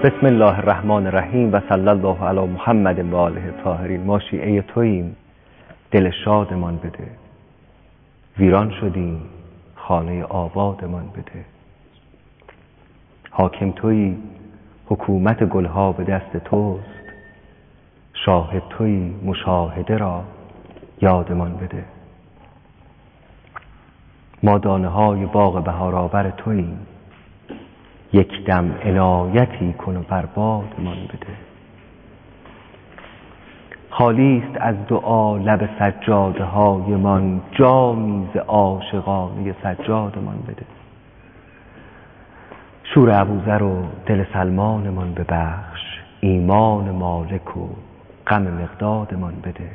بسم الله الرحمن الرحیم و صلی الله علی محمد و آله الطاهرین. ما شیعه توییم، دل شادمان بده. ویران شدیم، خانه آبادمان بده. حاکم تویی، حکومت گلها به دست توست. شاهد تویی، مشاهده را یادمان بده. ما دانه های باغ بهارآور توییم، یک دم عنایتی کن و بر بادمان بده. خالی است از دعا لب سجاده های من، جامی ز عاشقانه سجادمان بده. شور ابوذر و دل سلمانمان ببخش، ایمان مالک و غم مقدادمان بده.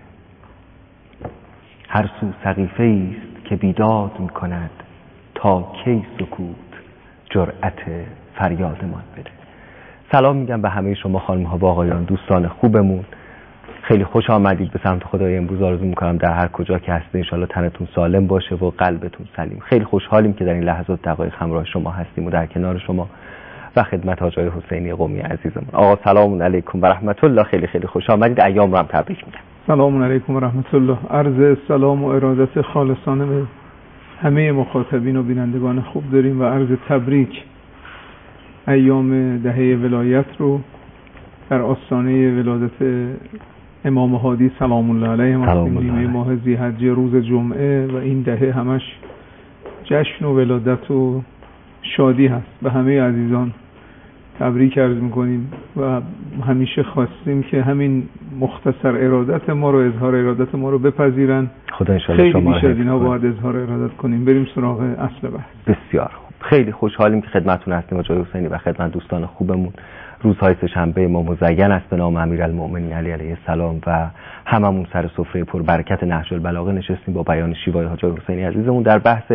هر سو سقیفه است که بیداد می کند، تا کی سکوت جرأت فریادمان بده. سلام میگم به همه شما خانم ها و آقایان، دوستان خوبمون. خیلی خوش آمدید به سمت خدای. امروز آرزو میکنم در هر کجا که هستید انشالله تنتون سالم باشه و قلبتون سلیم. خیلی خوشحالیم که در این لحظات دقایق همراه شما هستیم و در کنار شما و خدمت حاج آقای حسینی قمی عزیزمون. آقا سلام علیکم و رحمت الله. خیلی خیلی خوش آمدید. ایام رو هم تبریک میگم. سلام علیکم و رحمت الله. عرض سلام و ارادت خالصانه به همه مخاطبین و بینندگان خوب داریم و عرض تبریک ایام دهه ولایت رو در آستانه ولادت امام هادی سلام الله علیه هستیم. نیمه ماه ذی‌حجه، روز جمعه و این دهه همش جشن و ولادت و شادی هست. به همه عزیزان تبریک عرض میکنیم و همیشه خواستیم که همین مختصر ارادت ما رو، اظهار ارادت ما رو بپذیرن. خدا ان شاءالله خیلی شما بیش از اینها باید اظهار ارادت کنیم. بریم سراغ اصل بحث. بسیار خوب. خیلی خوشحالیم که خدمتتون هستیم حاج حسینی و خدمت دوستان خوبمون. روزهای سه‌شنبه ما مزین است به نام امیرالمؤمنین علی علیه السلام و هممون سر سفره پربرکت نهج البلاغه نشستیم با بیان شیوای حاج حسینی عزیزمون در بحث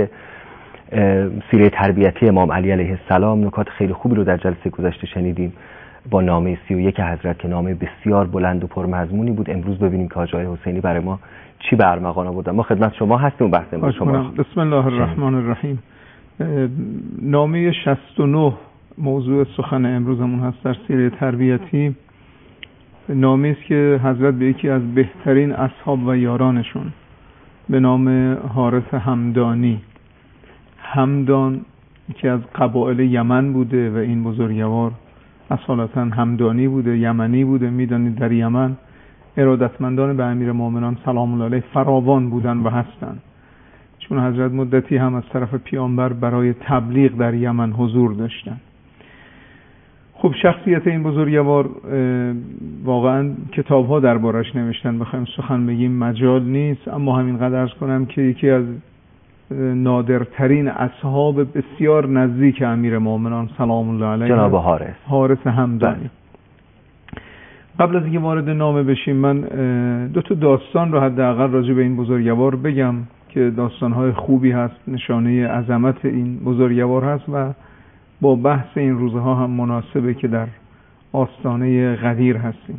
سیره تربیتی امام علی علیه السلام. نکات خیلی خوبی رو در جلسه گذشته شنیدیم با نامه 31 حضرت که نامه بسیار بلند و پرمضمونی بود. امروز ببینیم که حاج حسینی برای ما چی به ارمغان آوردن. ما خدمت شما هستیم و بحث امروز شما. بسم الله الرحمن الرحیم. نامه 69 موضوع سخن امروزمون هست در سیره تربیتی. نامه است که حضرت به یکی از بهترین اصحاب و یارانشون به نام حارث همدانی، همدان که از قبایل یمن بوده و این بزرگوار اصالتا همدانی بوده، یمنی بوده. میدانید در یمن ارادتمندان به امیرالمؤمنین سلام الله علیه فراوان بودن و هستند، چون حضرت مدتی هم از طرف پیامبر برای تبلیغ در یمن حضور داشتن. خب شخصیت این بزرگوار واقعا کتاب ها دربارش نوشتن، بخوایم سخن بگیم مجال نیست، اما همینقدر عرض کنم که یکی از نادرترین اصحاب بسیار نزدیک امیرالمؤمنین سلام الله علیه جناب حارث همدانی. قبل از اینکه وارد نامه بشیم من دو تا داستان رو حداقل راجع به این بزرگوار بگم که داستان‌های خوبی هست، نشانه عظمت این بزرگوار هست و با بحث این روزها هم مناسبه که در آستانه غدیر هستیم.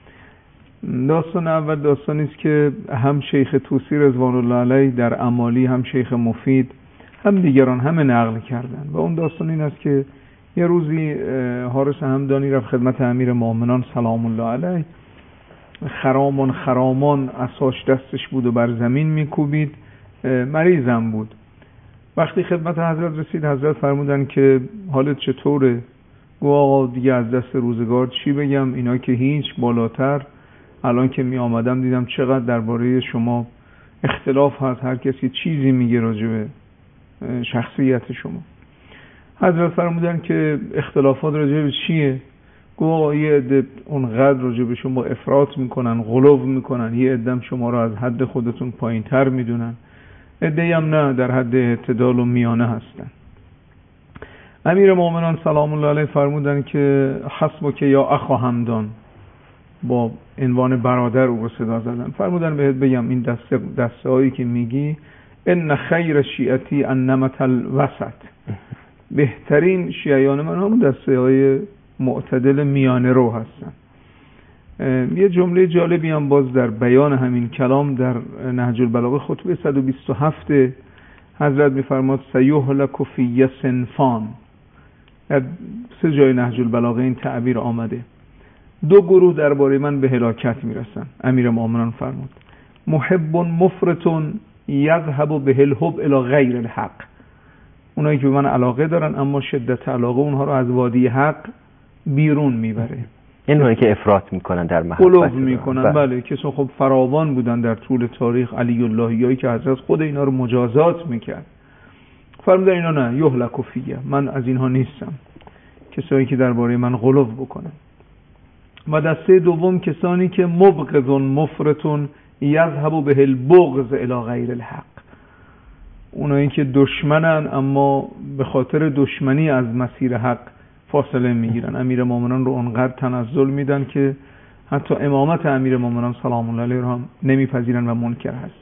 داستان اول داستانی است که هم شیخ طوسی رضوان الله علیه در امالی، هم شیخ مفید، هم دیگران همه نقل کردن و اون داستان این است که یه روزی حارث همدانی رفت خدمت امیرالمؤمنین سلام الله علیه. خرامان عصاش دستش بود و بر زمین میکوبید، مریضم بود. وقتی خدمت حضرت رسید حضرت فرمودن که حالت چطوره؟ گفت آقا دیگه از دست روزگار چی بگم، اینا که هیچ، بالاتر الان که می آمدم دیدم چقدر درباره شما اختلاف هست، هر کسی چیزی میگه راجع به شخصیت شما. حضرت فرمودن که اختلافات راجع به چیه؟ گفت آقا یه عده اونقدر راجع به شما افراط میکنن، غلو میکنن، یه عده شما رو از حد خودتون پایین تر میدونن، عده هم نه، در حد اعتدال و میانه هستن. امیرالمؤمنین سلام الله علیه فرمودن که حسبک یا اخا همدان، با عنوان برادر او رو صدا زدن. فرمودن بهت بگم این دسته هایی که میگی ان خیر شیعتی انمت الوسط، بهترین شیعیان من همون دسته های معتدل میانه رو هستن. یه جمله جالبی هم باز در بیان همین کلام در نهج البلاغه خطبه 127 حضرت میفرماد سیهلک فی صنفان، در 3 جای نهج البلاغه این تعبیر آمده. 2 گروه درباره من به هلاکت میرسن. امیرالمومنین فرمود محب مفرط یذهب به الحب الی غیر الحق. اونایی که به من علاقه دارن اما شدت علاقه اونها رو از وادی حق بیرون میبره. این اونایی که افراط میکنن در محبت، غلو میکنن. بله کسا خب فراوان بودن در طول تاریخ، علی اللهیایی که حضرت خود اینا رو مجازات میکرد. فرمودن اینا نه، یهلک فیه، من از اینها نیستم، کسایی که درباره من غلو بکنن. و دسته دوم کسانی که مبغض مفرط یذهب به البغض الی غیر الحق، اونایی که دشمنن اما به خاطر دشمنی از مسیر حق فاصله میگیرن. امیرالمومنین رو اونقدر تنزل میدن که حتی امامت امیرالمومنین سلام الله علیه رو هم نمیپذیرن و منکر هست.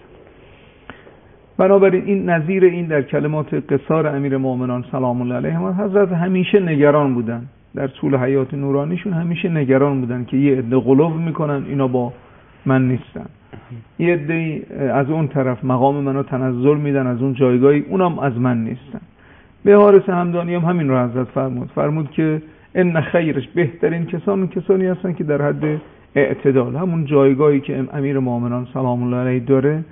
بنابراین این نظیر این در کلمات قصار امیرالمومنین سلام الله علیه هم حضرت همیشه نگران بودن، در طول حیات نورانیشون همیشه نگران بودن که یه عده غلو میکنن اینا با من نیستن، یه عده از اون طرف مقام منو تنزل میدن از اون جایگاهی اونم از من نیستن. به حارث همدانی هم همین رو حضرت فرمود که ان خیرش، بهترین کسانی هستن که در حد اعتدال، همون جایگاهی که امیرالمومنین سلام الله علیه داره،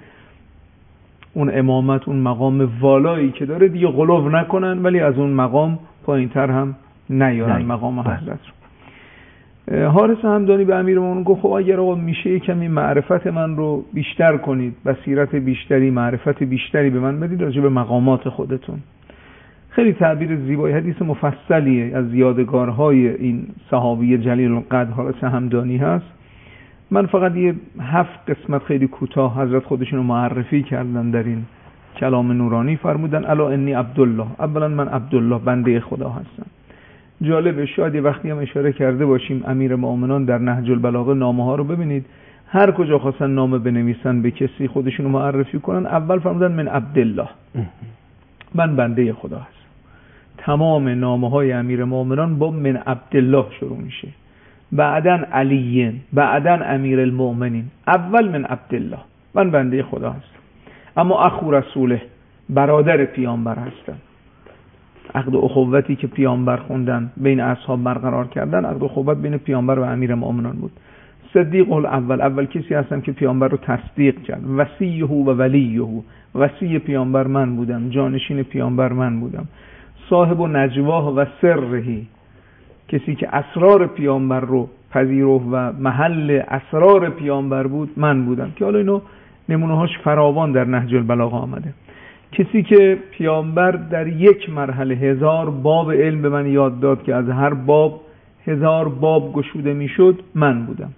اون امامت، اون مقام والایی که داره، دیگه غلو نکنن ولی از اون مقام پایینتر هم نیارن مقام حضرت رو. حارث همدانی به امیرالمومنین گفت خب اگر آقا میشه کمی معرفت من رو بیشتر کنید، بصیرت بیشتری، معرفت بیشتری به من بدید راجع به مقامات خودتون. خیلی تعبیر زیبای، حدیث مفصلیه از یادگارهای این صحابی جلیل القدر حارث همدانی هست. من فقط یه 7 قسمت خیلی کوتاه حضرت خودشون رو معرفی کردن در این کلام نورانی. فرمودن الا انی عبدالله، اولا من عبدالله بنده خدا هستم. جالبه شاید یه وقتی هم اشاره کرده باشیم امیرالمومنین در نهج البلاغه نامه ها رو ببینید، هر کجا خواستن نامه بنویسن به کسی خودشون رو معرفی کنن اول فرمودن من عبدالله، من بنده خدا هستم. تمام نامه های امیرالمومنین با من عبدالله شروع میشه، بعدن علیین، بعدن امیرالمومنین، اول من عبدالله، من بنده خدا هستم. اما اخو رسوله، برادر پیامبر هستم. عقد اخوتی که پیامبر خوندن بین اصحاب برقرار کردن، عقد اخوت بین پیامبر و امیرالمومنین بود. صدیق اول کسی هستم که پیامبر رو تصدیق کرد. وصیه و ولیه، وصی پیامبر من بودم، جانشین پیامبر من بودم. صاحب نجواه و سرهی، کسی که اسرار پیامبر رو پذیرفت و محل اسرار پیامبر بود من بودم، که حالا اینو نمونه‌هاش فراوان در نهج البلاغه آمده. کسی که پیامبر در یک مرحله 1000 باب علم به من یاد داد که از هر باب 1000 باب گشوده میشد من بودم.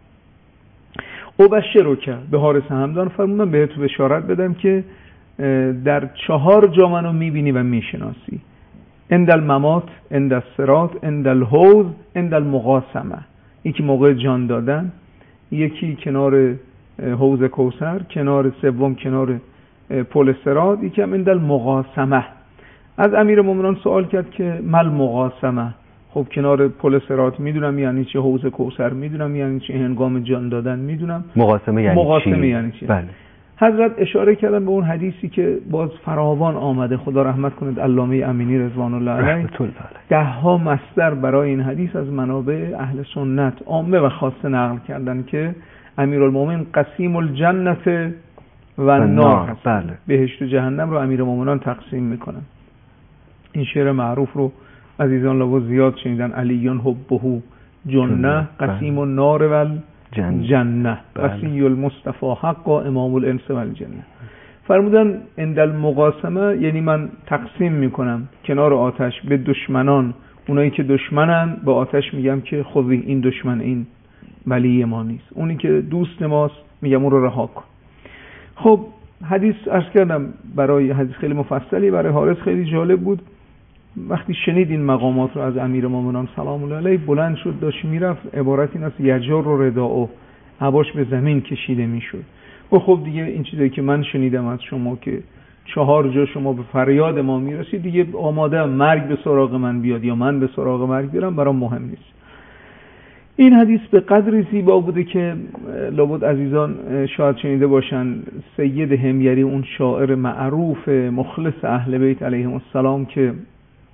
ابشرک، به حارث همدان فرمودم بهت بشارت بدم که در 4 جا منو میبینی و میشناسی: عند الممات، عند الصراط، عند الحوض، عند المقاسمه. یکی موقع جان دادن، یکی کنار حوض کوثر، کنار سوم کنار پل صراط، یکی هم عند المقاسمه. از امیرالمومنین سوال کرد که مل مقاسمه، خب کنار پل صراط میدونم یعنی چه، حوض کوثر میدونم یعنی چه، هنگام جان دادن میدونم، مقاسمه یعنی چی؟ بله. حضرت اشاره کردن به اون حدیثی که باز فراوان آمده، خدا رحمت کنید علامه امینی رضوان الله علیه 10 مصدر برای این حدیث از منابع اهل سنت عامه و خاصه نقل کردن که امیرالمومنین قسیم الجنت و نار هست. بله. بهشت و جهنم رو امیرالمومنین تقسیم میکنن. این شعر معروف رو عزیزان لابد زیاد شنیدن: علیون حبه جنه قسیم النار و جنه وصی المصطفى حقا امام الانس و الجنه. فرمودن عند المقاسمه یعنی من تقسیم میکنم کنار آتش به دشمنان، اونایی که دشمنن با آتش میگم که خودی این دشمن، این ولی ما نیست. اونی که دوست ماست میگم اون رو رها کن. خب حدیث عرض کردم برای حدیث خیلی مفصلی، برای حارث خیلی جالب بود. وقتی شنید این مقامات رو از امیرالمومنین سلام الله علیه بلند شد داشت میرفت، عبارت این است: یجر و رداء، عباش به زمین کشیده میشد. و خب دیگه این چیزایی که من شنیدم از شما که 4 جا شما به فریاد ما میرسید، دیگه آماده مرگ به سراغ من بیاد یا من به سراغ مرگ برم برام مهم نیست. این حدیث به قدری زیبا بوده که لابد عزیزان شاید شنیده باشن سید حمیری، اون شاعر معروف مخلص اهل بیت علیهم السلام که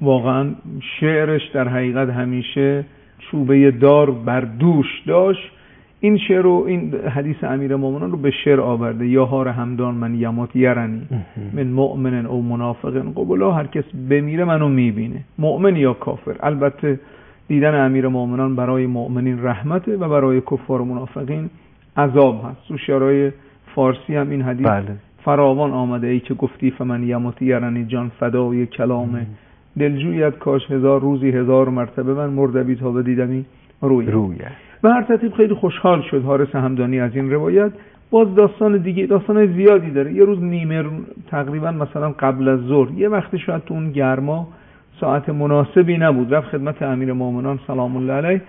واقعا شعرش در حقیقت همیشه چوبه دار بر دوش داشت. این شعر و این حدیث امیرالمومنین رو به شعر آورده. یا هار همدان من یموت یرنی من مؤمن او منافق قبلا، هر کس بمیره منو میبینه، مؤمن یا کافر. البته دیدن امیرالمومنین برای مؤمنین رحمته و برای کفار و منافقین عذاب هست. تو شعرهای فارسی هم این حدیث فراوان آمده. ای که گفتی فمن یموت یرنی جان فدای کلامه، دلجویت کاش 1000 روزی 1000 مرتبه من مردبی تا بدیدمی روی. به هر ترتیب خیلی خوشحال شد حارث همدانی از این روایت. باز داستان دیگه، داستانای زیادی داره. یه روز نیمه تقریبا مثلا قبل از ظهر، یه وقتی شاید تو اون گرما ساعت مناسبی نبود، رفت خدمت امیرالمومنین سلام الله علیه.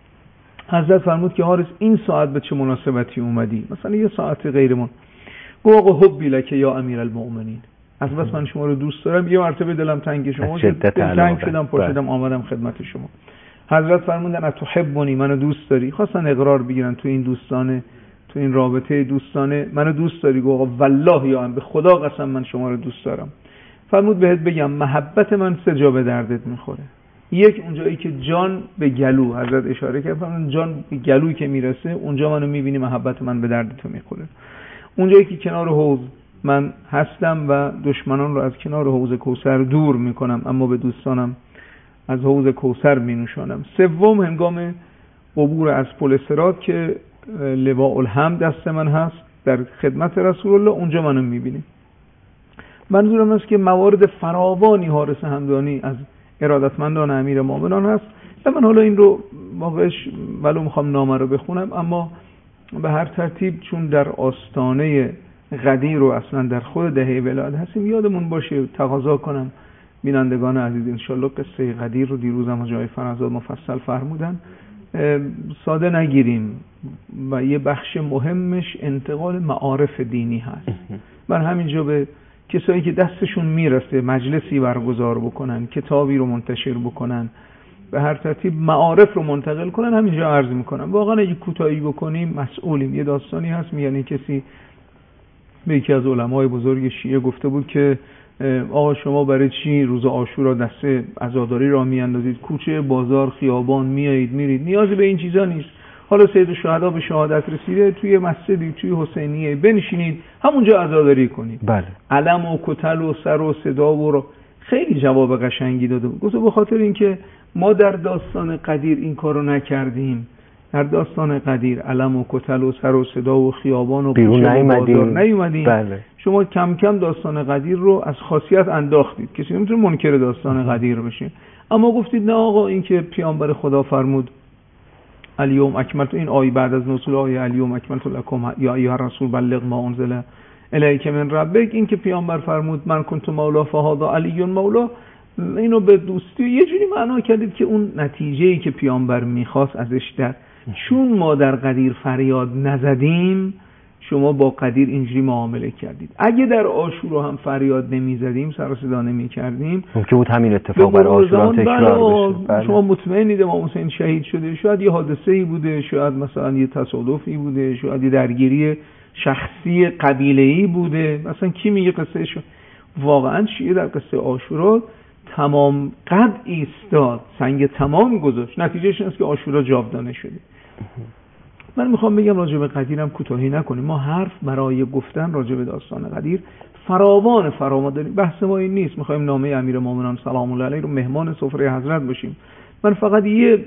حضرت فرمود که حارث این ساعت به چه مناسبتی اومدی؟ مثلا یه ساعت غیرمون. گفت آقا حبی لک یا امیرالمومنین، از بس من شما رو دوست دارم، یه مرتبه دلم تنگ شما شد، تنگ شدم پاشدم آمدم خدمت شما. حضرت فرمودن اتحبونی، منو دوست داری؟ خواستن اقرار بگیرن تو این دوستانه، تو این رابطه دوستانه، منو دوست داری؟ گفت آقا والله یا به خدا قسم من شما رو دوست دارم. فرمود بهت بگم محبت من 3 جا به دردت میخوره. یک، اونجایی که جان به گلو، حضرت اشاره کردن جان به گلویی که میرسه اونجا منو میبینی، محبت من به درد تو میخوره. اونجایی که کنار حوض من هستم و دشمنان رو از کنار حوض کوثر دور میکنم اما به دوستانم از حوض کوثر مینوشانم. سوم، هنگام عبور از پل صراط که لواء الحمد دست من هست در خدمت رسول الله، اونجا منو میبینی. منظورم است که موارد فراوانی حارث همدانی از ارادتمندان امیرالمومنین هست و من حالا این رو واقعش ولو میخوام نامه رو بخونم، اما به هر ترتیب چون در آستانه غدیر و اصلا در خود دهه ولادت هستیم، یادمون باشه تقاضا کنم بینندگان عزیز انشالله قصه غدیر رو دیروز هم جای فرزاد مفصل فرمودن ساده نگیریم و یه بخش مهمش انتقال معارف دینی هست. من همینجا به کسایی که دستشون میرسه مجلسی برگزار بکنن، کتابی رو منتشر بکنن، به هر ترتیب معارف رو منتقل کنن، همینجا عرض میکنم. واقعا اگه کوتاهی بکنیم مسئولیم. یه داستانی هست میگن کسی به یکی از علمای بزرگ شیعه گفته بود که آقا شما برای چی روز عاشورا دست عزاداری را میاندازید؟ کوچه بازار خیابان میایید میرید، نیازی به این چیزا نیست. حالا سید الشهدا به شهادت رسیده، توی مسجدی توی حسینیه بنشینید همونجا عزاداری کنید. بله. علم و کتل و سر و صدا و خیلی جواب قشنگی داده بود. گفت به خاطر اینکه ما در داستان قدیر این کارو نکردیم. در داستان قدیر علم و کتل و سر و صدا و خیابان و بیرون نیومدیم. بله. شما کم کم داستان قدیر رو از خاصیت انداختید، کسی نمیتونه منکر داستان قدیر بشه. اما گفتید نه آقا، این که پیامبر خدا فرمود الیوم اکملت، این آیه بعد از نزول آیه الیوم اکملت لکم یا ایها الرسول بلغ ما انزل الیک من ربک، این که پیامبر فرمود من کنت مولا فهذا علی مولا، اینو به دوستی یه جوری معنا کردید که اون نتیجه‌ای که پیامبر میخواست ازش در، چون ما در قدیر فریاد نزدیم شما با قدیر اینجوری معامله کردید. اگه در عاشورا هم فریاد نمیزدیم، سر و صدا نمیکردیم، ممکن بود همین اتفاق برای عاشورا تکرار بشه. شما مطمئنید امام حسین شهید شده، شاید یه حادثه‌ای بوده، شاید مثلا یه تصادفی بوده، شاید یه درگیری شخصی قبیله‌ای بوده، مثلا کی میگه قصه شو. واقعا شیعه در قصه عاشورا تمام قد ایستاد، سنگ تمام گذاشت. نتیجهش این است که عاشورا جاودانه شده. من میخوام بگم راجع به قدیر هم کوتاهی نکنیم. ما حرف برای گفتن راجع به داستان قدیر فراوان داریم. بحث ما این نیست میخوایم نامه امیرالمومنین سلام الله علیه رو مهمان سفره حضرت باشیم. من فقط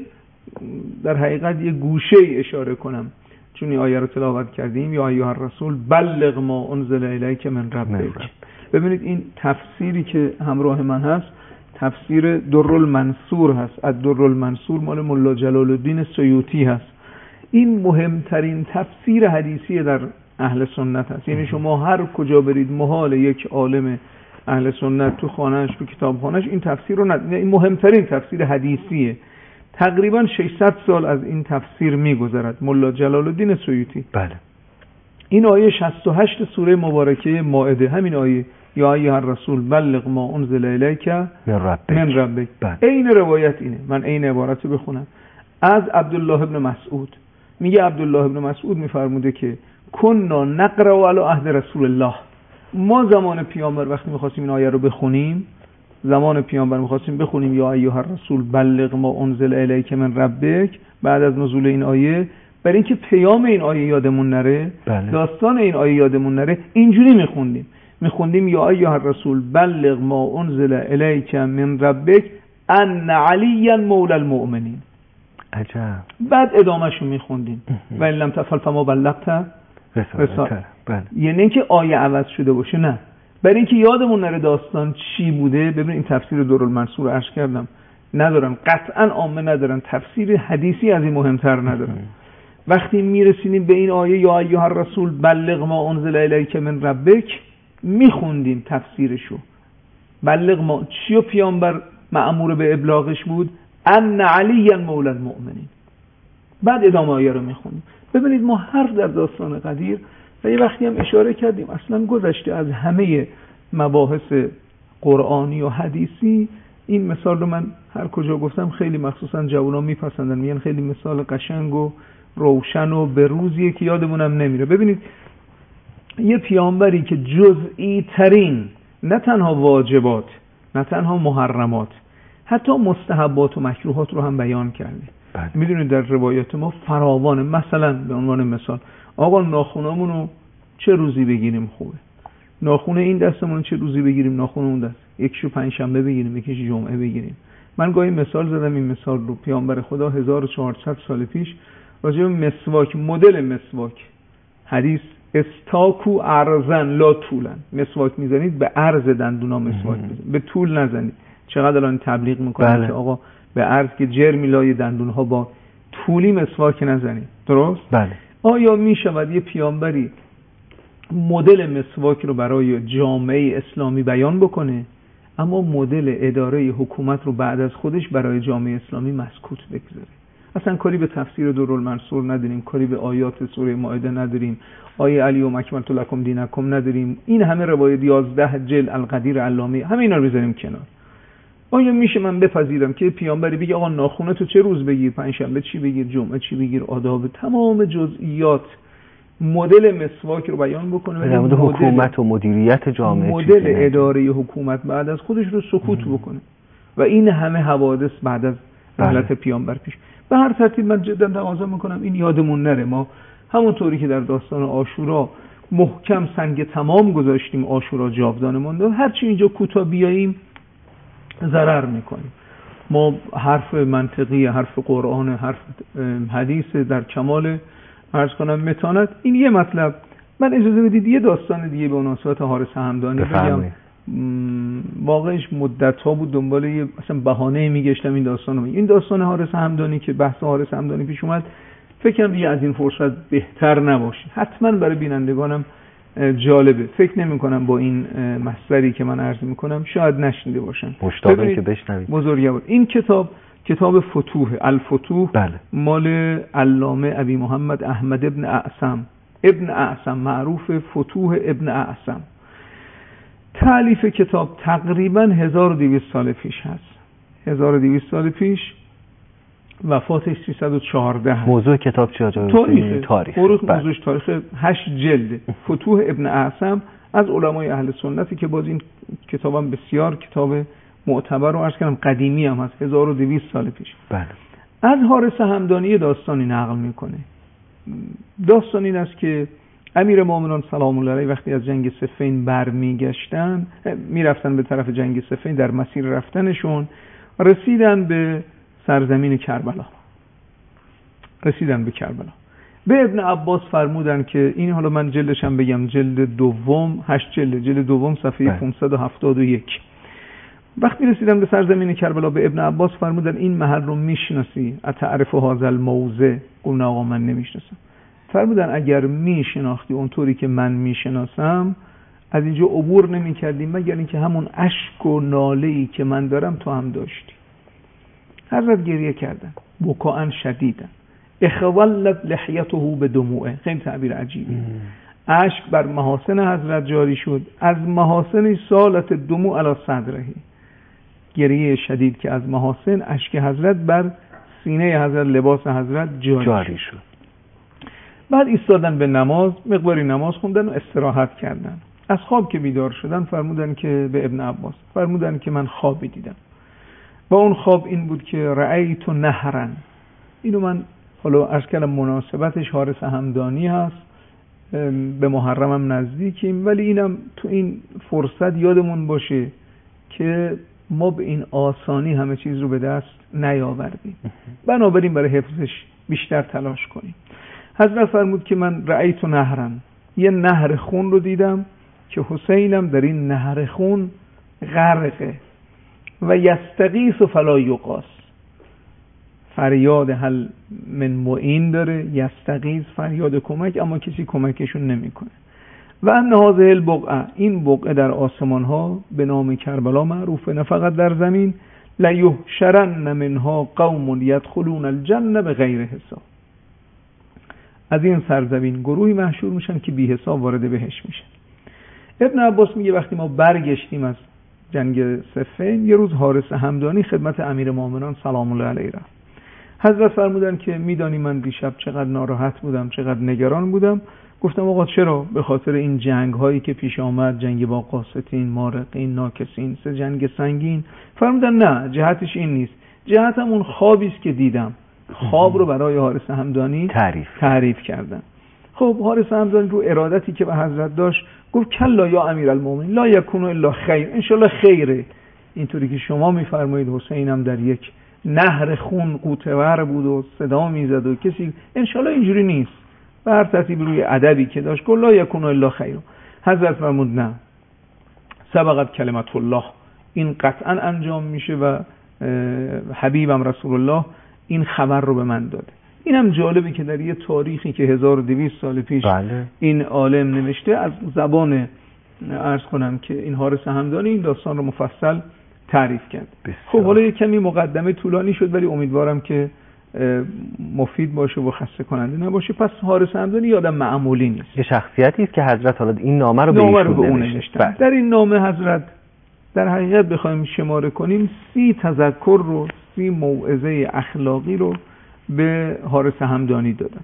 در حقیقت یه گوشه اشاره کنم، چون این آیه رو تلاوت کردیم یا ایها الرسول بلغ ما انزل الیک من ربک. ببینید این تفسیری که همراه من هست تفسیر درالمنصور هست. الدرالمنصور مال ملا جلال الدین سیوطی هست. این مهمترین تفسیر حدیثی در اهل سنت هست. یعنی شما هر کجا برید محال یک عالم اهل سنت تو خانهش تو کتابخانهش این تفسیر رو این مهمترین تفسیر حدیثیه. تقریبا 600 سال از این تفسیر میگذرد. ملا جلال الدین سیوطی. بله. این آیه 68 سوره مبارکه مائده، همین آیه یا ایها الرسول بلغ ما انزل الیک من ربک. این روایت اینه. من این عبارت رو بخونم از عبدالله ابن مسعود. میگه عبدالله ابن مسعود میفرموده که کنا نقرأ علی عهد رسول الله، ما زمان پیامبر وقتی میخواستیم این آیه رو بخونیم زمان پیامبر می‌خواستیم بخونیم یا ایها الرسول بلغ ما انزل الیک من ربک بعد از نزول این آیه، برای اینکه پیام این آیه یادمون نره، داستان این آیه یادمون نره، اینجوری میخوندیم یا ایها الرسول بلغ ما انزل الیک من ربک ان علی مولا المؤمنین. عجب. بعد ادامهشو میخوندیم و ان لم تفعل فما بلغت رسالته. یعنی اینکه آیه عوض شده باشه، نه، برای اینکه یادمون نره داستان چی بوده. ببین این تفسیر دورالمنصور رو عرض کردم ندارن، قطعا عامه ندارن، تفسیر حدیثی از این مهمتر ندارن. وقتی میرسیدیم به این آیه یا ایها الرسول بلغ ما انزل الیک من ربک، میخوندیم تفسیرشو. بلغ ما چیو پیامبر مأمور به ابلاغش بود؟ ان علی مولا المؤمنین. بعد ادامه آیه رو میخوندیم. ببینید ما حرف در داستان قدیر و یه وقتی هم اشاره کردیم اصلا گذشته از همه مباحث قرآنی و حدیثی. این مثال رو من هر کجا گفتم خیلی مخصوصا جوانان میپسندن، میگن خیلی مثال قشنگ و روشن و به روزیه که یادمونم نمیره. ببینید یه پیامبری که جزئی ترین نه تنها واجبات، نه تنها محرمات، حتی مستحبات و مکروهات رو هم بیان کرده. میدونید در روایات ما فراوانه. مثلا به عنوان مثال آقا ناخونامون رو چه روزی بگیریم خوبه؟ ناخونه این دستمون چه روزی بگیریم؟ ناخونه اون دست یکیشو پنجشنبه بگیریم، یکیشو جمعه بگیریم. من گاهی مثال زدم، این مثال رو پیامبر خدا 1400 سال پیش راجع به مسواک، مدل مسواک، حدیث استاکو ارزن لا طولن، مسواک میزنید به عرض دندونا مسواک بزنید، به طول نزنید. چقدر الان تبلیغ میکنن که آقا به عرض که جرمی لای دندونها با طولی مسواک نزنید. درست؟ بله. آیا میشود یه پیامبری مدل مسواک رو برای جامعه اسلامی بیان بکنه اما مدل اداره حکومت رو بعد از خودش برای جامعه اسلامی مسکوت بگذاره؟ اصلا کاری به تفسیر دورالمنصور نداریم، کاری به آیات سوره مائده نداریم، آیه الیوم اکملت لکم دینکم نداریم. این همه روایت 11 جلد القدیر علامه، همه اینا رو بذاریم کنار. آیا میشه من بپذیرم که پیامبری بگه آقا ناخونه تو چه روز بگیر، پنجشنبه چی بگیر، جمعه چی بگیر، آداب تمام جزئیات مدل مسواک رو بیان بکنه در مورد حکومت و مدیریت جامعه، مدل اداره حکومت بعد از خودش رو سکوت بکنه و این همه حوادث بعد از رحلت پیامبر پیش. به هر ترتیب من جدا تقاضا میکنم این یادمون نره. ما همونطوری که در داستان عاشورا محکم سنگ تمام گذاشتیم، عاشورا جاودانه مونده، هرچی اینجا کوتاه بیاییم ضرر میکنیم. ما حرف منطقی، حرف قرآن، حرف حدیث در کمال عرض کنم متانت. این یه مطلب. من اجازه بدید یه داستان دیگه به مناسبت حارث همدانی بگم. واقعش مدت‌ها بود دنبال یه اصلا بهانه‌ای میگشتم این داستانو. این داستان حارث همدانی که بحث حارث همدانی پیش اومد، فکر کنم دیگه از این فرصت بهتر نباشه. حتما برای بینندگانم جالبه. فکر نمی‌کنم با این مصدری که من عرض می‌کنم شاید نشنیده باشن. مشتاقم که بشنوید. بزرگوار این کتاب فتوح الفتوح، بله. مال علامه ابی محمد احمد ابن اعصم معروف فتوح ابن اعصم. تالیف کتاب تقریبا 1200 سال پیش هست. 1200 سال پیش، وفاتش 314. موضوع کتاب چی آجا؟ تاریخ. موضوعش تاریخ 8 جلده. فتوح ابن اعصم از علمای اهل سنتی که باز این کتابم بسیار کتاب معتبر و عرض کنم قدیمی هم هست، 1200 سال پیش. بله. از حارث همدانی داستانی نقل میکنه. داستان این است که امیرالمومنین سلام الله علیه وقتی از جنگ صفین برمیگشتن، میرفتن به طرف جنگ صفین، در مسیر رفتنشون رسیدن به سرزمین کربلا. به ابن عباس فرمودن که این، حالا من جلدش هم بگم، جلد دوم 8 جلد دوم صفحه 571. وقتی رسیدن به سرزمین کربلا به ابن عباس فرمودن این محل رو میشناسی؟ اتعرف هذا الموضع؟ گفتن آقا من نمیشناسم. فرمودن اگر میشناختی اونطوری که من میشناسم از اینجا عبور نمیکردیم مگر اینکه همون اشک و ناله‌ای که من دارم تو هم داشتی. حضرت گریه کردن بکاء شدیدا، اخولت لحیته بدموعه. خیلی تعبیر عجیبی. اشک بر محاسن حضرت جاری شد، از محاسن سالت دموع علی صدره. گریه شدید که از محاسن اشک حضرت بر سینه حضرت، لباس حضرت جاری شد. بعد ایستادن به نماز، مقداری نماز خوندن و استراحت کردن. از خواب که بیدار شدن فرمودن که به ابن عباس فرمودن که من خوابی دیدم و اون خواب این بود که رأیت نهرا. اینو من حالا عرض کردم مناسبتش حارث همدانی هست، به محرمم نزدیکیم، ولی اینم تو این فرصت یادمون باشه که ما به این آسانی همه چیز رو به دست نیاوردیم، بنابراین برای حفظش بیشتر تلاش کنیم. حضرت فرمود که من رأیت نهرا، یه نهر خون رو دیدم که حسینم در این نهر خون غرقه و یستغیث فلا یغاث، فریاد هل من معین داره، یستغیث فریاد کمک، اما کسی کمکشون نمیکنه. و ان هذه البقعه، این بقعه در آسمان ها به نام کربلا معروفه، نه فقط در زمین، لیحشرن منها قوم یدخلون الجنه بغیر حساب، از این سرزمین گروهی محشور میشن که بی حساب وارد بهش میشن. ابن عباس میگه وقتی ما برگشتیم از جنگ صفین، یه روز حارث همدانی خدمت امیر مومنان سلام الله علیه رفت. حضرت فرمودن که میدانی من دیشب چقدر ناراحت بودم، چقدر نگران بودم. گفتم آقا چرا؟ به خاطر این جنگ هایی که پیش آمد، جنگ با قاسطین، مارقین، ناکسین، 3 جنگ سنگین. فرمودن نه، جهتش این نیست، جهتم اون خوابی است که دیدم. خواب رو برای حارث همدانی تعریف کردن. خب حارث همدانی رو ارادتی که به حضرت داشت گفت کلا یا امیرالمومنین لا یکون الا خیر، انشالله خیره. اینطوری که شما میفرمایید حسینم در یک نهر خون قوطه‌ور بود و صدا میزد و کسی، انشالله اینجوری نیست. به هر ترتیب روی ادبی که داشت گفت لا یکون الا خیر. حضرت فرمود نه، سبقت کلمت الله، این قطعا انجام میشه و حبیبم رسول الله این خبر رو به من داده. اینم جالبه که در یه تاریخی که 1200 سال پیش این عالم نوشته، از زبان عرض کنم که این حارث همدانی این داستان رو مفصل تعریف کرد. خب حالا یک کمی مقدمه طولانی شد، ولی امیدوارم که مفید باشه و خسته کننده نباشه. پس حارث همدانی یادم معمولی نیست، یه شخصیتی است که حضرت حالا این نامه رو به ایشون نوشتن. در این نامه حضرت در حقیقت بخوایم شماره کنیم 30 تذکر رو، 30 موعظه اخلاقی رو به حارث همدانی دادن.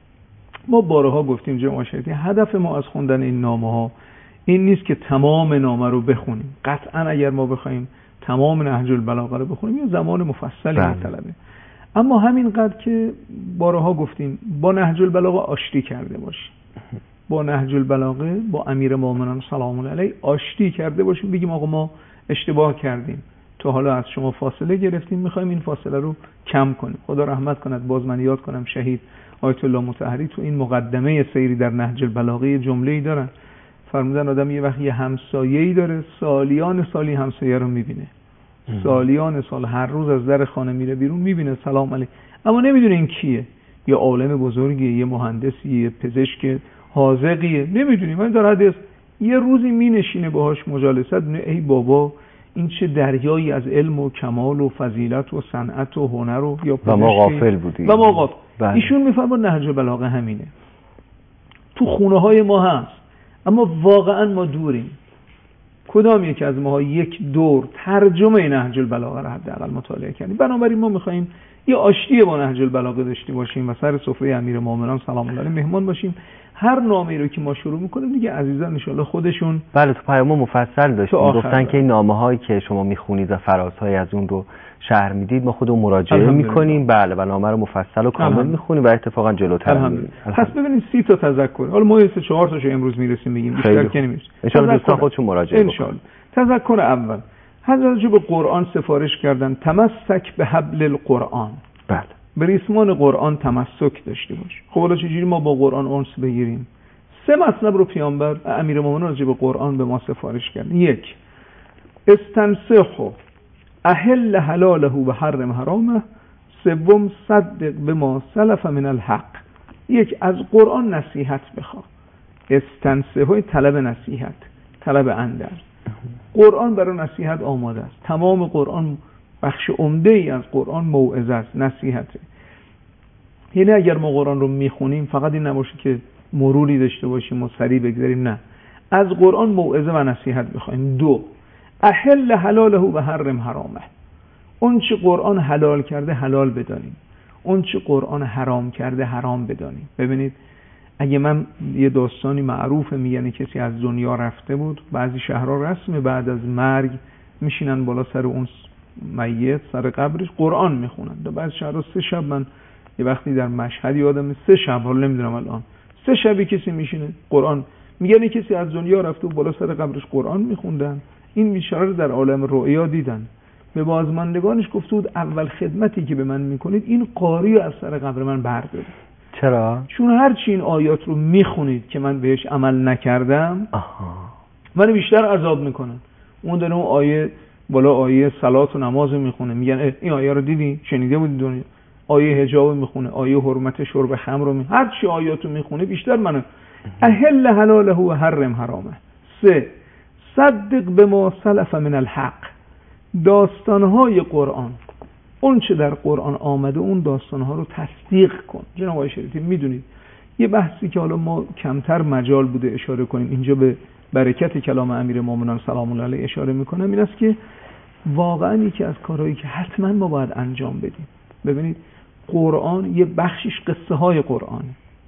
ما بارها گفتیم جناب شهیدی، هدف ما از خوندن این نامه ها این نیست که تمام نامه رو بخونیم. قطعا اگر ما بخوایم تمام نهج البلاغه رو بخونیم یه زمان مفصلی میطلبه، اما همینقدر که بارها گفتیم با نهج البلاغه آشتی کرده باشیم، با نهج البلاغه، با امیر مومنان سلام الله علیه آشتی کرده باشیم، بگیم آقا ما اشتباه کردیم، تو حالا از شما فاصله گرفتیم، میخوایم این فاصله رو کم کنیم. خدا رحمت کند. باز من یاد کنم شهید آیت الله مطهری تو این مقدمه سیری در نهج البلاغه جمله‌ای دارن، فرمودن آدم یه وقتی همسایه‌ای داره، سالیان سالی همسایه رو میبینه، سالیان سال هر روز از در خانه میره بیرون میبینه سلام علیک، اما نمیدونه این کیه، یه عالم بزرگیه، یه مهندسی، یه پزشک حاذقیه، نمیدونیم. من در حدیث یه روزی مینشینه باهاش مجالست، ای بابا این چه دریایی از علم و کمال و فضیلت و صنعت و هنر و یا و ما غافل بودیم و ما غافل. ایشون میفرما نهج البلاغه همینه، تو خونه های ما هست، اما واقعا ما دوریم. کدام یک از ما یک دور ترجمه نهج البلاغه رو حداقل مطالعه کنیم. بنابراین ما میخوایم یه آشتی با نهج البلاغه داشته باشیم و سر سفره امیر مومنان سلام الله علیه مهمان باشیم. هر نامه‌ای رو که ما شروع میکنیم دیگه عزیزان ان شاءالله خودشون بله تو پیام مفصل داشتیم گفتن که این نامه‌هایی که شما میخونید و فرازهای از اون رو شرح میدید ما خودمون مراجعه میکنیم، بله، و نامه رو مفصل و کامل میخونیم و اتفاقا جلوتر میریم. پس ببینید 30 تا تذکر، حالا ما 3-4 تاشو امروز میرسیم بگیم، بیشتر که نمیشه. ان شاءالله دوستان خودشون مراجعه بکنن. تذکر اول، حضرت به قرآن سفارش کردن تمسک به حبل القرآن، بله، به ریسمان قرآن تمسک داشته باش. خب حالا چجوری ما با قرآن انس بگیریم؟ 3 مطلب رو پیامبر امیر مومنان راجع به قرآن به ما سفارش کرد. 1 استنصحوا احل حلاله و حرم حرامه. 3 صدق بما سلف من الحق. 1 از قرآن نصیحت بخواه. استنصحوا طلب نصیحت، طلب اندرز. قرآن برای نصیحت آماده است. تمام قرآن، بخش عمده ای از قرآن موعظه است، نصیحته. یعنی اگر ما قرآن رو میخونیم فقط این نباشه که مروری داشته باشیم و سریع بگذاریم، نه، از قرآن موعظه و نصیحت بخوایم. 2 احل حلاله و حرم حرامه. اون چه قرآن حلال کرده حلال بدانیم، اون چه قرآن حرام کرده حرام بدانیم. ببینید اگه من یه داستانی معروفه میگن کسی از دنیا رفته بود، بعضی شهرها رسمه بعد از مرگ میشینن بالا سر اون میت سر قبرش قرآن میخونن. در بعضی شهرها 3 شب، من یه وقتی در مشهد یادم 3 شب، حالا نمیدونم الان 3 شبی کسی میشینه قرآن میگن کسی از دنیا رفته و بالا سر قبرش قرآن میخوندن. این بیچاره رو در عالم رؤیا دیدن. به بازماندگانش گفته بود اول خدمتی که به من میکنید این قاری رو از سر قبر من بردارید. چرا؟ چون هرچی این آیات رو میخونید که من بهش عمل نکردم من بیشتر عذاب میکنن. اون داره اون آیه بالا آیه صلات و نماز میخونه، میگن این آیه رو دیدی؟ شنیده بودی دنیا؟ آیه حجاب میخونه، آیه حرمت شرب خمر رو میخونه. هر چی آیاتو میخونه بیشتر منو احل حلاله و حرم حرامه. 3 صدق بما سلف من الحق. داستانهای قرآن، اون چه در قرآن آمده اون داستانها رو تصدیق کن. جناب آقای شریفی میدونید یه بحثی که حالا ما کمتر مجال بوده اشاره کنیم اینجا به برکت کلام امیرالمومنین سلام الله علیه اشاره میکنم، این است که واقعا یکی از کارهایی که حتما ما باید انجام بدیم. ببینید قرآن یه بخشش قصه های قرآن،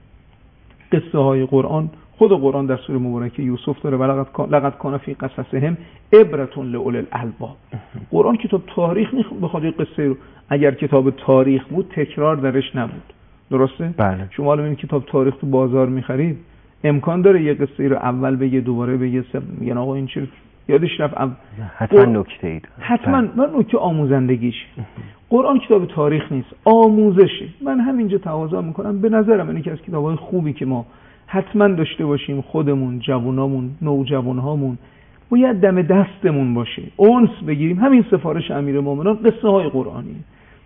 قصه های قرآن، خود قرآن در سوره مبارکه یوسف داره لقد کان فی قصصهم عبرة لأولی الالباب. قرآن کتاب تاریخ نیست بخواد قصه رو، اگر کتاب تاریخ بود تکرار درش نبود. درسته؟ بله. شما الان این کتاب تاریخ تو بازار می‌خرید امکان داره یه قصه رو اول بگه دوباره بگه، میگن آقا این چه یادش رفت. حتما نکته ای داره. حتما من نکته آموزندگیش. قرآن کتاب تاریخ نیست، آموزشه. من همینجا تقاضا میکنم، به نظرم اینه که از کتاب‌های خوبی که ما حتما داشته باشیم، خودمون، جوانامون، نوجوانهامون باید دم دستمون باشه، اونس بگیریم. همین سفارش امیرالمومنین قصه های قرآنی.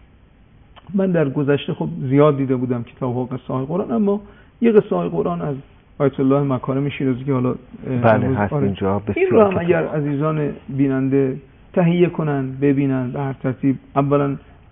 من در گذشته خب زیاد دیده بودم کتاب‌ها قصه های قرآن، اما یه قصه های قرآن از آیت الله مکارم شیرازی که حالا بله هست اینجا بسیار، این رو هم اگر عزیزان بیننده تهیه کنن ببینن به هر ترتیب. اولا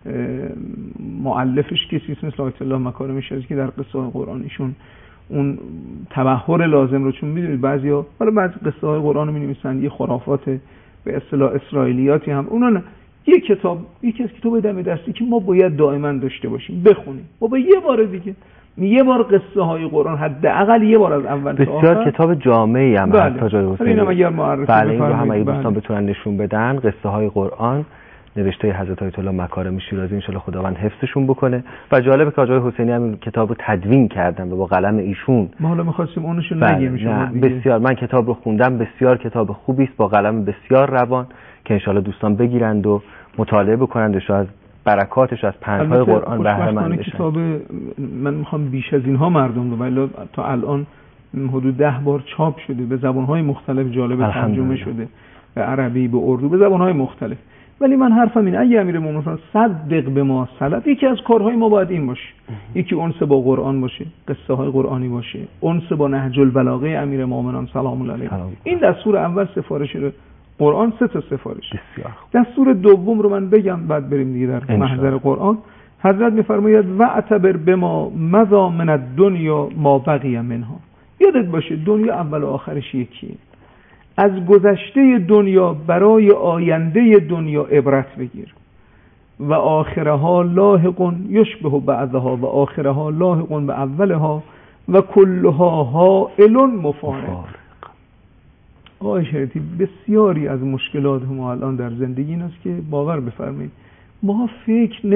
مؤلفش کسی مثل آیت الله مکارم شیرازی که در قصه های قرآنیشون اون تبحر لازم رو، چون میدونید بعضیا حالا بعضی قصه های قرآن رو می‌نویسن یه خرافات به اصطلاح اسرائیلیاتی هم، اونا یه کتاب، یکی از کتاب دم دستی که ما باید دائما داشته باشیم بخونیم. بابا یه بار دیگه، یه بار قصه های قرآن حداقل یه بار از اول تا آخر. بسیار کتاب جامعی هم هست تا جای حسینی. اینم اگر معرفی بله این رو هم اگه دوستان بتونن نشون بدن، قصه های قرآن نوشته حضرت آیت الله مکارم شیرازی، ان شاءالله خداوند حفظشون بکنه. و جالبه که آقای حسینی هم این کتاب رو تدوین کردن و با قلم ایشون. ما حالا می‌خواستیم اونشو نگیم شما دیگه. بسیار، من کتاب رو خوندم، بسیار کتاب خوبی است با قلم بسیار روان که ان شاءالله دوستان بگیرند و مطالعه بکنند و شاید برکاتش از پندهای قرآن بهره مند بشن. کتاب من میخوام بیش از اینها مردم رو، ولی تا الان حدود 10 بار چاپ شده، به زبان‌های مختلف جالب ترجمه شده، به عربی، به اردو، به زبان‌های مختلف. ولی من حرفم اینه اگه امیرالمومنین صدق به ما سلف، یکی از کارهای ما باید این باشه، یکی اونس با قرآن باشه، قصه های قرآنی باشه، اونس با نهج البلاغه امیرالمومنین سلام الله علیه. این دستور اول سفارش قرآن، 3 تا سفارش. بسیار. دستور دوم رو من بگم بعد بریم دیگه در محضر قرآن. حضرت میفرماید واعتبر بما مضى من الدنیا ما بقی منها. یادت باشه دنیا اول و آخرش یکیه. از گذشته دنیا برای آینده دنیا عبرت بگیر. و آخرها لاحق یشبه بعضها و آخرها لاحق به اولها و کلها حائل مفارق. آقای شریعتی بسیاری از مشکلات ما الان در زندگی این است که باور بفرمایید ما فکر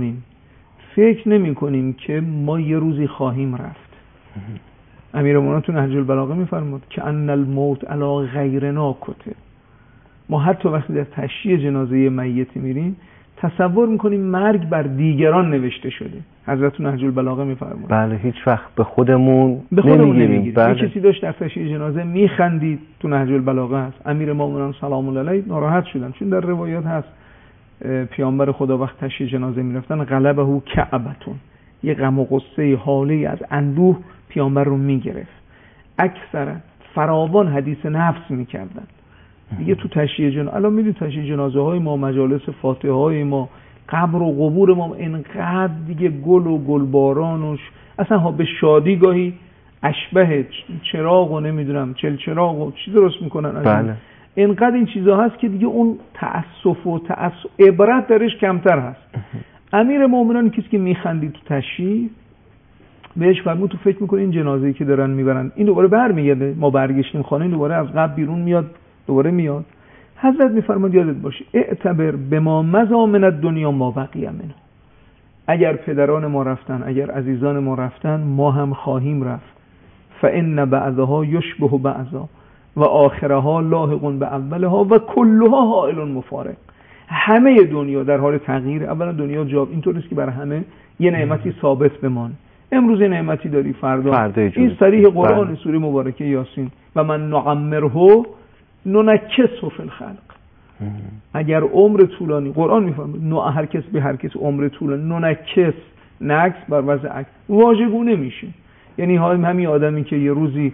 نمی کنیم که ما یه روزی خواهیم رفت. امیرالمومنین تو نهج البلاغه میفرماد که ان الموت علی غیرنا کتب. ما حتی وقتی در تشییع جنازه میت میریم تصور میکنیم مرگ بر دیگران نوشته شده. حضرت تو نهج البلاغه میفرماد بله هیچ وقت به خودمون نمیگیریم. یه کسی داشت در تشییع جنازه میخندید، تو نهج البلاغه هست. امیرالمومنین سلام الله علیه ناراحت شدن، چون در روایات هست پیامبر خدا وقت تشییع جنازه میرفتن غلبه کعبتون، یه غم و غصه حالی از اندوه پیامبر رو میگرفت. اکثرا فراوان حدیث نفس میکردن دیگه تو تشییع جنازه. الان میدونید تشییع جنازه های ما، مجالس فاتحه های ما، قبر و قبور ما اینقدر دیگه گل و گلبارانش اصلا به شادی گاهی اشبه چراغ و نمیدونم چراغ و چیز درست میکنن. بله. اینقدر این چیزا هست که دیگه اون تأسف و عبرت درش کمتر هست. امیرالمومنین کسی که میخندید تو تشییع بهش فرمود تو فکر میکنی این جنازه‌ای که دارن میبرن این دوباره برمیگرده؟ ما برگشتیم خانه این دوباره از قبر بیرون میاد دوباره میاد؟ حضرت میفرماد یادت باشه اعتبر بما مضی من الدنیا ما بقی منه. اگر پدران ما رفتن، اگر عزیزان ما رفتن، ما هم خواهیم رفت. فإن بعضها یشبه بعضا و آخرها لاحق باولها و کلها حائل مفارق. همه دنیا در حال تغییر. اولا دنیا جاب اینطور نیست که برای همه یه نعمتی ثابت بمانه. امروز نعمتی داری فردا این صریح قرآن سوره مبارکه یاسین و من نعمره ننکسه فی الخلق. اگر عمر طولانی قرآن میفهمه هر کس به هر کس عمر طولانی ننکس نکس بر وضع عکس واژگونه میشه. یعنی همین آدمی که یه روزی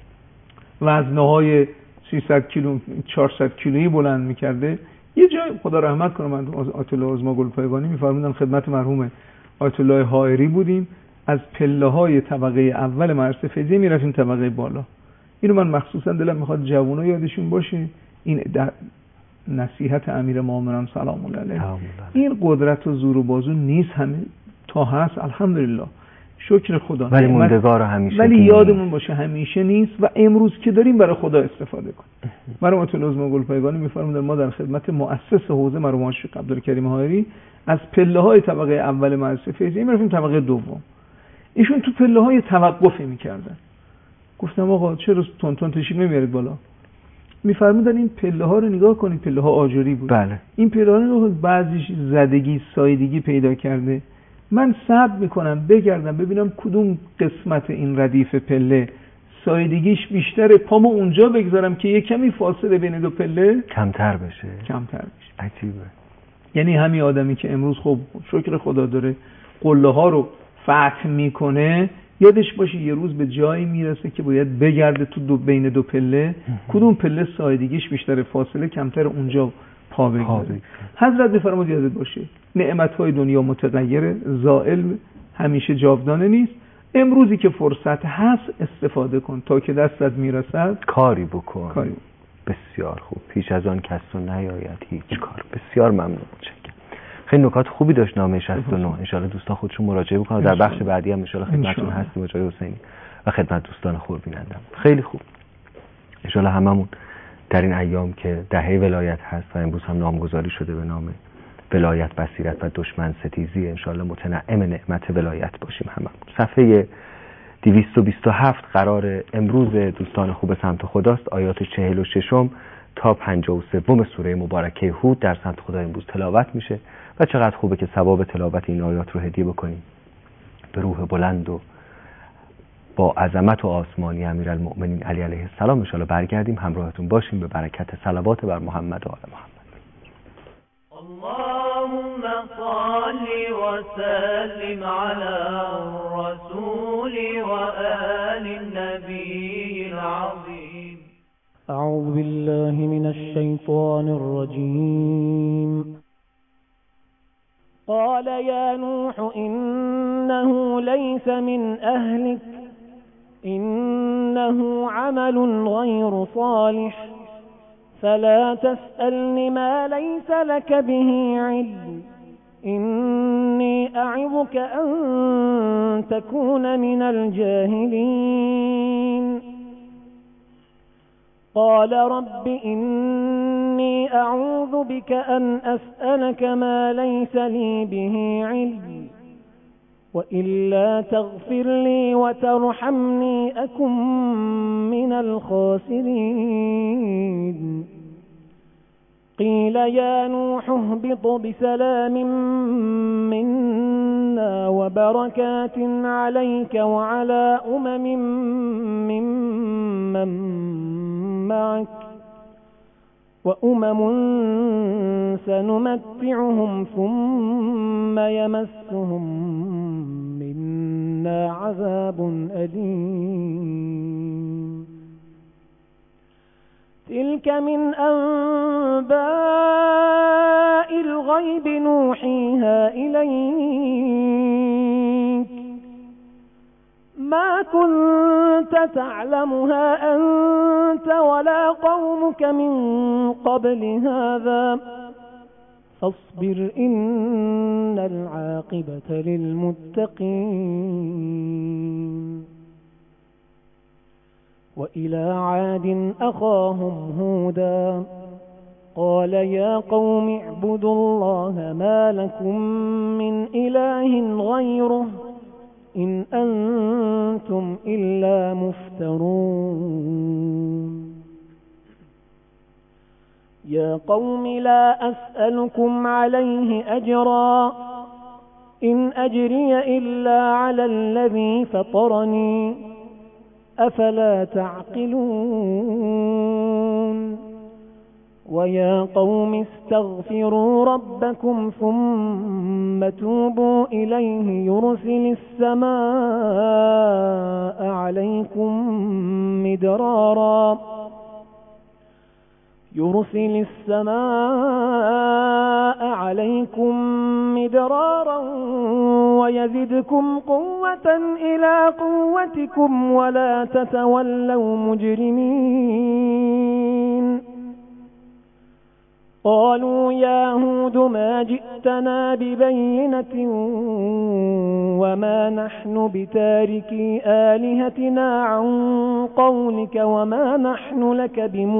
وزنهای 300 کیلو 400 کیلویی بلند میکرده یه جای خدا رحمت کنه من آیت الله عظما گلپایگانی میفرمودن خدمت مرحوم آیت الله حائری بودیم از پله‌های طبقه اول مدرسه فیضیه میرفتیم طبقه بالا. اینو من مخصوصا دلم میخواد جوونا یادشون باشه این نصیحت امیرالمومنین سلام الله علیه. این قدرت و زور و بازو نیست همه تا هست الحمدلله شکر خدا ولی موندگار همیشه ولی یادمون باشه همیشه نیست و امروز که داریم برای خدا استفاده کنیم. مرحوم آیت الله عظما گلپایگانی میفرمودن ما در خدمت مؤسس حوزه مرحوم شیخ عبدالکریم حائری از پله‌های طبقه اول مدرسه فیضیه میرفتیم طبقه دوم. ایشون تو پله‌های توقفی میکردن. گفتم آقا چرا تون تشریف نمیارید بالا؟ میفرمودن این پله‌ها رو نگاه کنید پله‌ها آجری بود. بله. این پله‌ها رو بعضیش زدگی سایدگی پیدا کرده. من صبر میکنم بگردم ببینم کدوم قسمت این ردیف پله سایدگیش بیشتره پامو اونجا بگذارم که یه کمی فاصله بین دو پله کمتر بشه. عجیبه. یعنی همین آدمی که امروز خب شکر خدا داره قله ها رو فتح میکنه یادش باشه یه روز به جایی میرسه که باید بگرده تو بین دو پله کدوم پله سایدگیش بیشتره فاصله کمتر اونجا پا بگذاره. حضرت بفرمود یادت باشه نعمت‌های دنیا متغیره زائل همیشه جاودانه نیست. امروزی که فرصت هست استفاده کن تا که دستت میرسد کاری بکن. بسیار خوب. پیش از آن کس رو نیاید هیچ کار. بسیار ممنون. متشکرم. خیلی نکات خوبی داشت نامه 69. ان شاء الله دوستان خودشون مراجعه بکنن. در بخش بعدی هم ان شاء الله خدمتتون هستیم با جای حسینی و خدمت دوستان خوربینندم. خیلی خوب. ان شاء الله هممون در این ایام که دهه ولایت هست و امروز هم نامگذاری شده به نام ولایت بصیرت و دشمن ستیزی ان شاء الله متنعم نعمت ولایت باشیم هممون. صفحه 227 قرار امروز دوستان خوب سمت خداست. آیات 46 تا 53 سوره مبارکه هود در سمت خدا امروز تلاوت میشه و چقدر خوبه که ثواب تلاوت این آیات رو هدیه بکنیم به روح بلند و با عظمت و آسمانی امیرالمؤمنین علی علیه السلام. ان شاء الله برگردیم همراهتون باشیم به برکت صلوات بر محمد و آل محمد. اللهم صل وسلم على الرسول وآل النبي العظيم. أعوذ بالله من الشيطان الرجيم. قال يا نوح إنه ليس من أهلك إنه عمل غير صالح فلا تسألني ما ليس لك به علم إني أعظك أن تكون من الجاهلين. قال رب إني أعوذ بك أن أسألك ما ليس لي به علم وإلا تغفر لي وترحمني أكن من الخاسرين. قيل يا نوح اهبط بسلام منا وبركات عليك وعلى ممن معك وأمم سنمتعهم ثم يمسهم منا عذاب أليم. تلك من أنباء الغيب نوحيها إليك ما كنت تعلمها أنت ولا قومك من قبل هذا فاصبر إن العاقبة للمتقين وإلى عاد أخاهم هودا قال يا قوم اعبدوا الله ما لكم من إله غيره إن أنتم إلا مفترون يا قوم لا أسألكم عليه أجرا إن أجري إلا على الذي فطرني أفلا تعقلون ويا قوم استغفروا ربكم ثم توبوا إليه يرسل السماء عليكم مدرارا ويزدكم قوة إلى قوتكم ولا تتولوا مجرمين قالوا يا هود ما جئتنا ببينة وما نحن بتاركي آلهتنا عن قولك وما نحن لك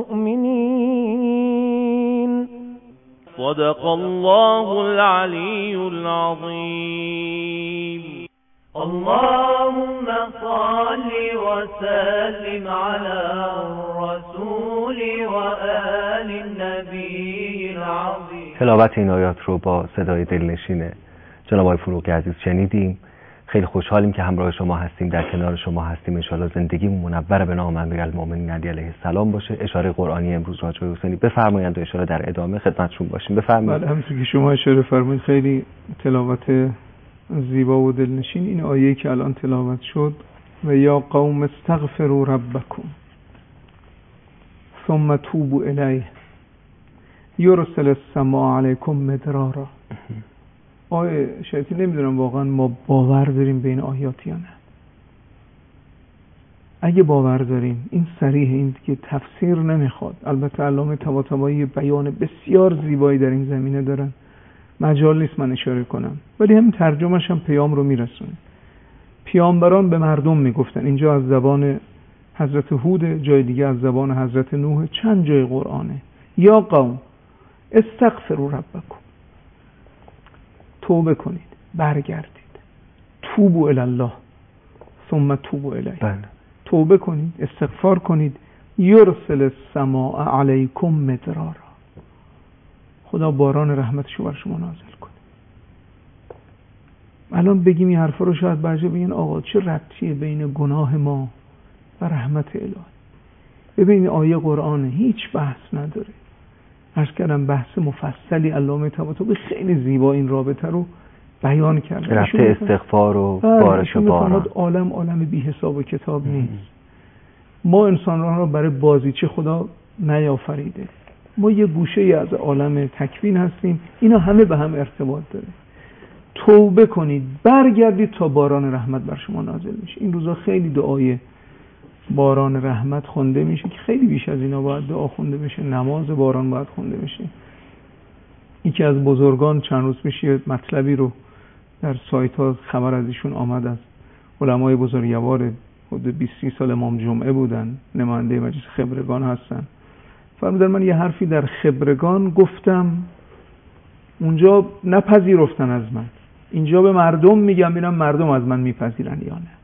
بمؤمنين صدق الله العلي العظيم. اللهم صل وسلم على الرسول وآل النبي العظيم. تلاوت این آیات رو با صدای دلنشین جناب آقای فروغی عزیز شنیدیم. خیلی خوشحالیم که همراه شما هستیم، در کنار شما هستیم. ان شاءالله زندگیمون منور به نام امیرالمومنین علی علیه السلام باشه. اشاره قرآنی امروز را آقای حسینی بفرمایند و اشاره در ادامه خدمتشون باشیم. بفرمایید. بله، همونطور که شما اشاره فرمایید خیلی تلاوت زیبا و دلنشین. این آیه که الان تلاوت شد و یا قوم استغفروا ربکم ثم توبوا الیه یرسل السماء علیکم مدرارا. آیه شایدی نمیدونم واقعا ما باور داریم به این آیات یا نه. اگه باور داریم این صریح، این که تفسیر نمیخواد. البته علامه طباطبایی بیان بسیار زیبایی در این زمینه دارن، مجال نیست من اشاره کنم، ولی هم ترجمهش هم پیام رو میرسونه. پیامبران به مردم میگفتن، اینجا از زبان حضرت هود، جای دیگه از زبان حضرت نوح، چند جای قرآنه. یا قوم استغفروا ربکم، توبه کنید، برگردید. توبوا الی الله ثم توبوا الیه. توبه کنید، استغفار کنید. یرسل السماء علیکم مدرارا، خدا باران رحمتش رو بر شما نازل کنه. الان بگیم این حرفا رو شاید بعضی بگن آقا چه ربطیه بین گناه ما و رحمت الهی؟ ببین آیه قرآنه، هیچ بحث نداره. عرض کردم بحث مفصلی علامه طباطبایی خیلی زیبا این رابطه رو بیان کرده. رابطه استغفار و بارش باران. عالم بی حساب و کتاب نیست. ما انسان‌ها رو برای بازیچه خدا نیافریده. ما یه گوشه از عالم تکوین هستیم. اینا همه به هم ارتباط داره. توبه کنید، برگردید تا باران رحمت بر شما نازل میشه. این روزا خیلی دعای باران رحمت خونده میشه که خیلی بیش از اینا باید دعا خونده بشه. نماز باران باید خونده بشه. یکی از بزرگان چند روز پیش مطلبی رو در سایت ها خبر از ایشون آمد، از علمای بزرگوار حدود 20 سال امام جمعه بودن، نماینده مجلس خبرگان هستن. فرمودن من یه حرفی در خبرگان گفتم، اونجا نپذیرفتن از من، اینجا به مردم میگم ببینم مردم از من میپذیرن یا نه.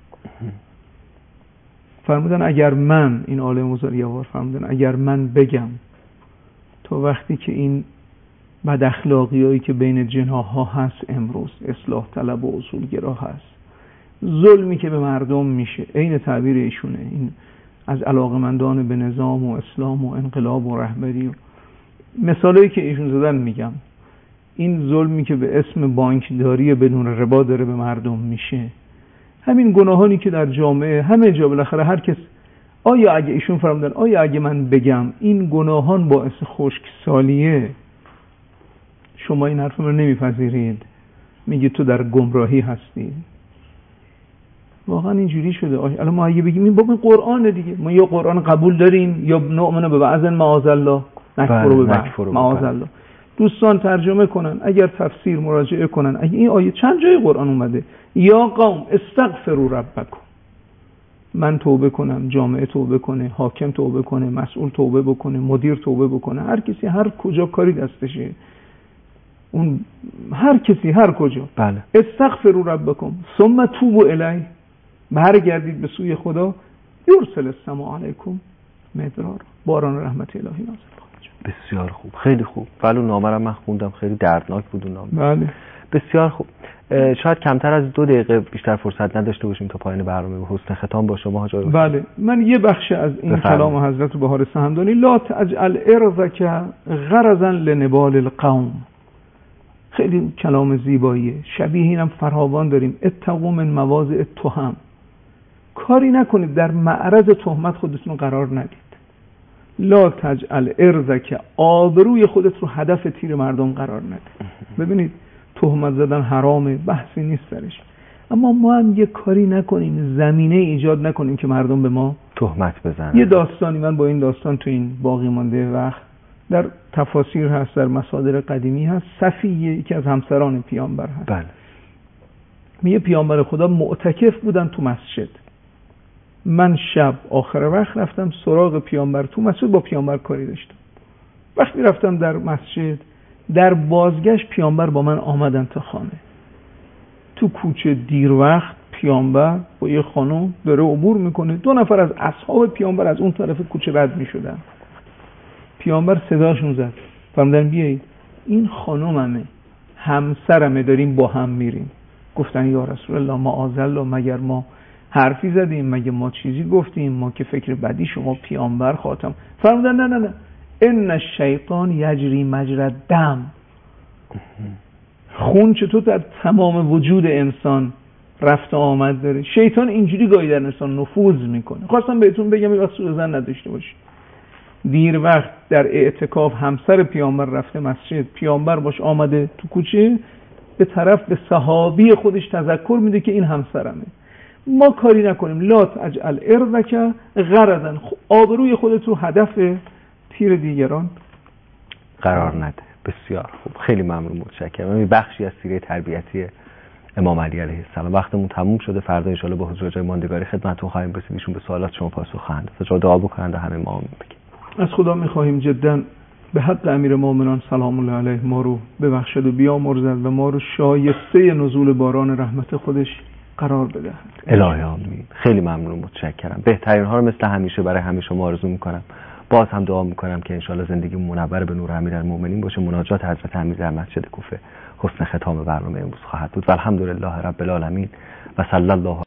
فرمودن اگر من، این عالم بزرگوار فرمودن اگر من بگم تا وقتی که این بد اخلاقیایی که بین جناح‌ها هست امروز، اصلاح طلب و اصولگرا هست، ظلمی که به مردم میشه، عین تعبیر ایشونه، این از علاقمندان به نظام و اسلام و انقلاب و رهبری و مثالایی که ایشون زدن میگم، این ظلمی که به اسم بانکداری بدون ربا داره به مردم میشه، همین گناهانی که در جامعه همه جا بالاخره هر کس، آیا اگه ایشون فرمودن آیا اگه من بگم این گناهان باعث خشکسالیه، شما این حرف رو نمیپذیرید، میگه تو در گمراهی هستی؟ واقعا اینجوری شده. الان ما اگه بگیم این بابا قرآن دیگه، ما یا قرآن قبول داریم یا نؤمن به بعض معاذ الله نکفر به بعض معاذ الله. دوستان ترجمه کنن، اگر تفسیر مراجعه کنن. اگه این آیه چند جای قرآن اومده یا قوم استغفروا ربکم، من توبه کنم، جامعه توبه کنه، حاکم توبه کنه، مسئول توبه بکنه، مدیر توبه بکنه، هر کسی هر کجا کاری دستشه، اون هر کسی هر کجا. بله. استغفروا ربکم ثم توبوا الیه، برگردید به سوی خدا. یرسل السماء علیکم مدرارا، باران رحمت الهی نازل کنه. بسیار خوب، خیلی خوب. ولی نامه رو من خوندم، خیلی دردناک بود اون نامه. بله. بسیار خوب. شاید کمتر از 2 دقیقه بیشتر فرصت نداشته باشیم تا پایان برنامه. حسن ختام با شما حاج آقای. بله، من یه بخش از این کلام حضرت بهار سهمدانی، لا تجعل ارضک غرضا لنبال القوم، خیلی کلام زیباییه، شبیه اینم فراوان داریم. اتقوا من مواضع التهم، کاری نکنید در معرض تهمت خودتون قرار ندید. لا تجعل ارضک، آبروی خودت رو هدف تیر مردم قرار ندید. ببینید تهمت زدن حرامه، بحثی نیست درش، اما ما هم یه کاری نکنیم، زمینه ایجاد نکنیم که مردم به ما تهمت بزنن. یه داستانی، من با این داستان تو این باقی مانده وقت در تفاسیر هست، در مصادر قدیمی هست، صفیه یکی از همسران پیامبر هست. بله. میگه پیامبر خدا معتکف بودن تو مسجد، من شب آخر وقت رفتم سراغ پیامبر تو مسجد، با پیامبر کاری داشتم. وقتی رفتم در مسجد، در بازگشت پیامبر با من آمدن تا خانه. تو کوچه دیر وقت پیامبر با یه خانم داره عبور میکنه، 2 نفر از اصحاب پیامبر از اون طرف کوچه رد میشدن. پیامبر صداشون زد، فرمودن بیایید، این خانوممه، همسرمه، داریم با هم میریم. گفتن یا رسول الله معاذالله، مگر ما حرفی زدیم؟ مگه ما چیزی گفتیم؟ ما که فکر بدی، شما پیامبر خاتم. فرمودن نه نه نه، ان الشیطان یجری مجرى الدم، خون چطور در تمام وجود انسان رفت آمد داره، شیطان اینجوری گاهی در انسان نفوذ میکنه. خواستم بهتون بگم این واسه زن نداشته باشید. دیر وقت در اعتکاف همسر پیامبر رفته مسجد، پیامبر باش آمده تو کوچه، به طرف به صحابی خودش تذکر میده که این همسرمه. ما کاری نکنیم، لا تجعل ارضک غرضا، آبروی خودت رو هدف تیر دیگران قرار نده. بسیار خوب، خیلی ممنون، متشکرم. این بخشی از سیره تربیتی امام علی علیه السلام. وقتمون تموم شده، فردا ان شاء الله با حضور جای ماندگاری خدمتتون خواهیم رسید. ایشون به سوالات شما پاسخ خواهند داد. تا دعا بکنند و همه ما آمین بگیم. از خدا می‌خواهیم جدا به حق امیرالمومنین سلام الله علیه ما رو ببخشد و بیامرزد و ما رو شایسته نزول باران رحمت خودش قرار بدهد. الهی آمین. خیلی ممنون، متشکرم. بهترین ها رو مثل همیشه برای همه شما آرزو می‌کنم. باز هم دعا می‌کنم که ان شاء الله زندگی منور به نور امیرالمومنین باشه. مناجات حضرت امیر در مسجد کوفه حسن ختام برنامه امروز خواهد بود. و الحمدلله رب العالمین و صلی الله